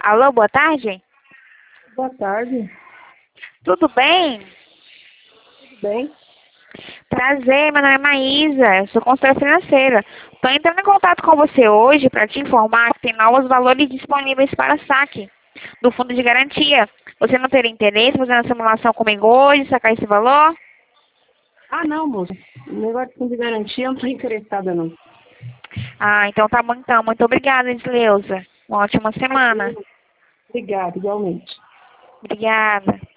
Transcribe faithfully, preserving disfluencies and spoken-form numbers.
Alô, boa tarde? Boa tarde. Tudo bem? Tudo bem? Prazer, meu nome é Maísa, eu sou consultora financeira. Estou entrando em contato com você hoje para te informar que tem novos valores disponíveis para saque do fundo de garantia. Você não teria interesse em fazer uma simulação comigo hoje, sacar esse valor? Ah, não, moça. O negócio de fundo de garantia eu não estou interessada, não. Ah, então tá bom então. Muito obrigada, Edileuza. Uma ótima semana. Obrigada, igualmente. Obrigada.